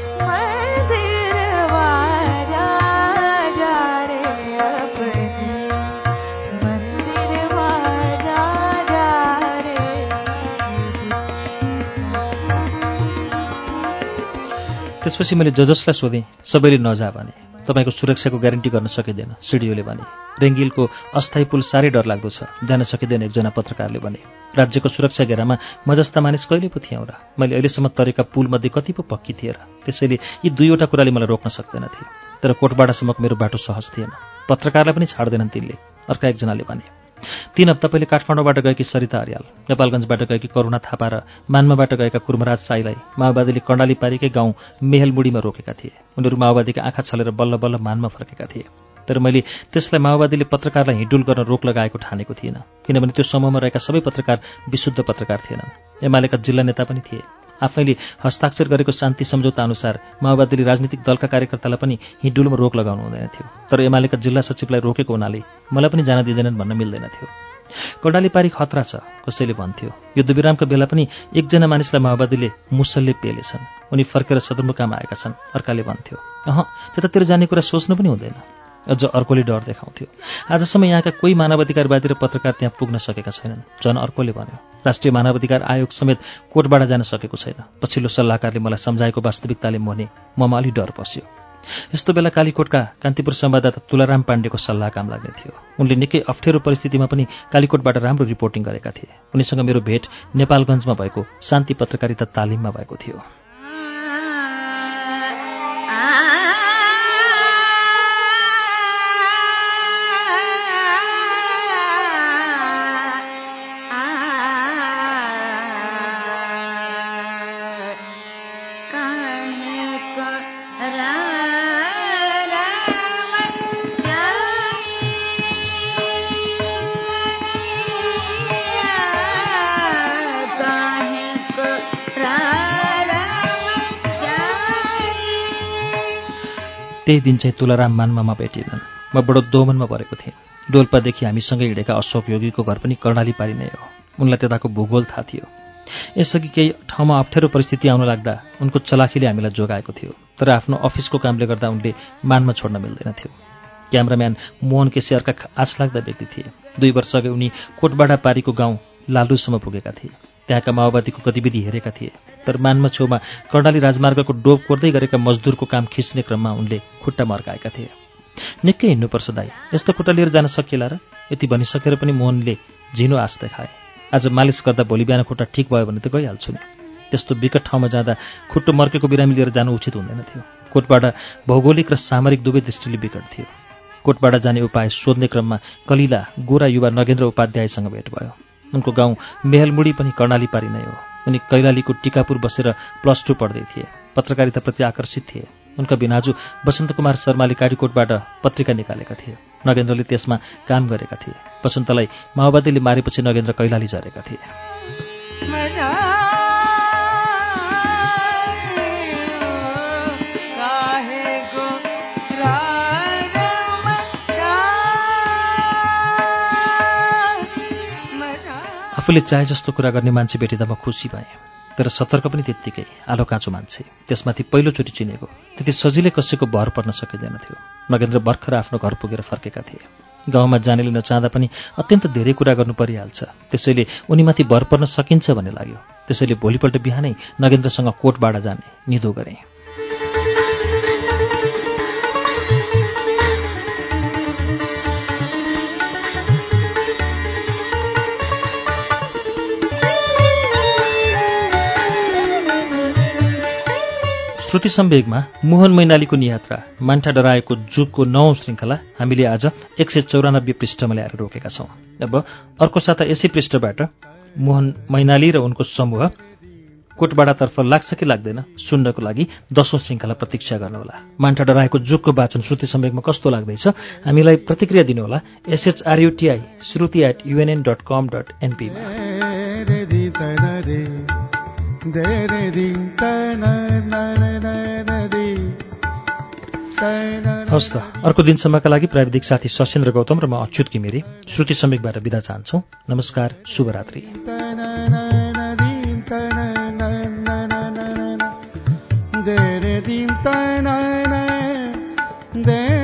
त्यसपछि मैले ज जसलाई सोधेँ सबैले नजा भने। तपाईँको सुरक्षाको ग्यारेन्टी गर्न सकिँदैन, सिडिओले भने। रेङ्गिलको अस्थायी पुल साह्रै डरलाग्दो छ, जान सकिँदैन, एकजना पत्रकारले भने। राज्यको सुरक्षा घेरामा म जस्ता मानिस कहिले पो थियौँ र? मैले अहिलेसम्म तरेका पुलमध्ये कति पो पक्की थिए र? त्यसैले यी दुईवटा कुराले मलाई रोक्न सक्दैनथे। तर कोटबाडासम्म मेरो बाटो सहज थिएन। पत्रकारलाई पनि छाड्दैनन् तिनले, अर्का एकजनाले भने। तीन हप्ता पहिले काठमाडौँबाट गएकी सरिता अर्याल, नेपालगञ्जबाट गएकी करुणा थापा र मान्माबाट गएका कुर्मराज साईलाई माओवादीले कर्णाली पारीकै गाउँ मेहलमुडीमा रोकेका थिए। उनीहरू माओवादीका आँखा छलेर बल्ल बल्ल मानमा फर्केका थिए। तर मैले त्यसलाई माओवादीले पत्रकारलाई हिँडुल गर्न रोक लगाएको ठानेको थिइनँ, किनभने त्यो समूहमा रहेका सबै पत्रकार विशुद्ध पत्रकार थिएनन्। एमालेका जिल्ला नेता पनि थिए। आफैले हस्ताक्षर गरेको शान्ति सम्झौता अनुसार माओवादीले राजनीतिक दलका कार्यकर्तालाई पनि हिँडुलमा रोक लगाउनु हुँदैन थियो। तर एमालेका जिल्ला सचिवलाई रोकेको हुनाले मलाई पनि जान दिँदैनन् भन्न मिल्दैन थियो। कर्णाली पारी खतरा छ कसैले भन्थ्यो। युद्धविरामको बेला पनि एकजना मानिसलाई माओवादीले मुसलले पेलेछन्, उनी फर्केर सदरमुकाम आएका छन्, अर्काले भन्थ्यो। अह, त्यतातिर जाने कुरा सोच्नु पनि हुँदैन। अझ अर्कोले डर देखाउँथ्यो। आजसम्म यहाँका कोही मानवाधिकारवादी र पत्रकार त्यहाँ पुग्न सकेका छैनन्। झन् अर्कोले भन्यो, राष्ट्रिय मानवाधिकार आयोग समेत कोटबाट जान सकेको छैन। पछिल्लो सल्लाहकारले मलाई सम्झाएको वास्तविकताले मोने ममा अलि डर पस्यो। यस्तो बेला कालीकोटका कान्तिपुर संवाददाता तुलाराम पाण्डेको सल्लाह काम लाग्ने थियो। उनले निकै अप्ठ्यारो परिस्थितिमा पनि कालीकोटबाट राम्रो रिपोर्टिङ गरेका थिए। उनीसँग मेरो भेट नेपालगञ्जमा भएको शान्ति पत्रकारिता तालिममा भएको थियो। त्यही दिन चाहिँ तुलाराम मान्मामा भेटिनन्। म बडो दोमनमा परेको थिएँ। डोल्पादेखि हामीसँगै हिँडेका अशोक योगीको घर पनि कर्णाली पारी नै हो। उनलाई त्यताको भूगोल थाहा थियो। यसअघि केही ठाउँमा अप्ठ्यारो परिस्थिति आउन लाग्दा उनको चलाखीले हामीलाई जोगाएको थियो। तर आफ्नो अफिसको कामले गर्दा उनले मानमा छोड्न मिल्दैन थियो। क्यामेराम्यान मोहन केसी अर्का आशलाग्दा व्यक्ति थिए। दुई वर्ष अघि उनी कोटबाडा पारीको गाउँ लालुसम्म पुगेका थिए। त्यहाँका माओवादीको गतिविधि हेरेका थिए। तर मानमा छेउमा कर्णाली राजमार्गको डोब कोर्दै गरेका मजदुरको काम खिच्ने क्रममा उनले खुट्टा मर्काएका थिए। निकै हिँड्नुपर्छ दाइ, यस्तो खुट्टा लिएर जान सकिएला र? यति भनिसकेर पनि मोहनले झिनो आश देखाए। आज मालिस गर्दा भोलि बिहान खुट्टा ठिक भयो भने त गइहाल्छु नि। त्यस्तो विकट ठाउँमा जाँदा खुट्टो मर्केको बिरामी लिएर जानु उचित हुँदैन थियो। कोटबाट भौगोलिक र सामरिक दुवै दृष्टिले विकट थियो। कोटबाट जाने उपाय सोध्ने क्रममा कलिला गोरा युवा नगेन्द्र उपाध्यायसँग भेट भयो। उनको गाउँ मेहलमुडी पनि कर्णाली पारी नै हो। उनी कैलालीको टिकापुर बसेर प्लस टू पढ्दै थिए। पत्रकारिताप्रति आकर्षित थिए। उनका भिनाजु वसन्त कुमार शर्माले कालीकोटबाट पत्रिका निकालेका थिए। नगेन्द्रले त्यसमा काम गरेका थिए। वसन्तलाई माओवादीले मारेपछि नगेन्द्र कैलाली झरेका थिए। आफूले चाहे जस्तो कुरा गर्ने मान्छे भेटिँदा म खुसी भएँ। तर सतर्क पनि त्यत्तिकै, आलो काँचो मान्छे, त्यसमाथि पहिलोचोटि चिनेको, त्यति सजिलै कसैको भर पर्न सकिँदैन थियो। नगेन्द्र भर्खर आफ्नो घर पुगेर फर्केका थिए। गाउँमा जानेले नचाहँदा पनि अत्यन्त धेरै कुरा गर्नु परिहाल्छ। त्यसैले उनीमाथि भर पर्न सकिन्छ भन्ने लाग्यो। त्यसैले भोलिपल्ट बिहानै नगेन्द्रसँग कोटबाट जाने निधो गरेँ। श्रुति सम्वेगमा मोहन मैनालीको नियात्रा मान्ठा डराएको जुगको नौ श्रृङ्खला हामीले आज एक सय चौरानब्बे पृष्ठमा ल्याएर रोकेका छौँ। अब अर्को साता यसै पृष्ठबाट मोहन मैनाली र उनको समूह कोटबाडातर्फ लाग्छ कि लाग्दैन सुन्नको लागि दशौं श्रृङ्खला प्रतीक्षा गर्नुहोला। मान्टा डराएको जोकको वाचन श्रुति सम्वेकमा कस्तो लाग्दैछ हामीलाई प्रतिक्रिया दिनुहोला। S H R U T I Shruti at UNN dot com dot एनपीमा। हवस् त, अर्को दिनसम्मका लागि प्राविधिक साथी सशेन्द्र गौतम र म अच्युत घिमिरे श्रुति सम्वेकबाट बिदा चाहन्छौ। नमस्कार, शुभरात्रि।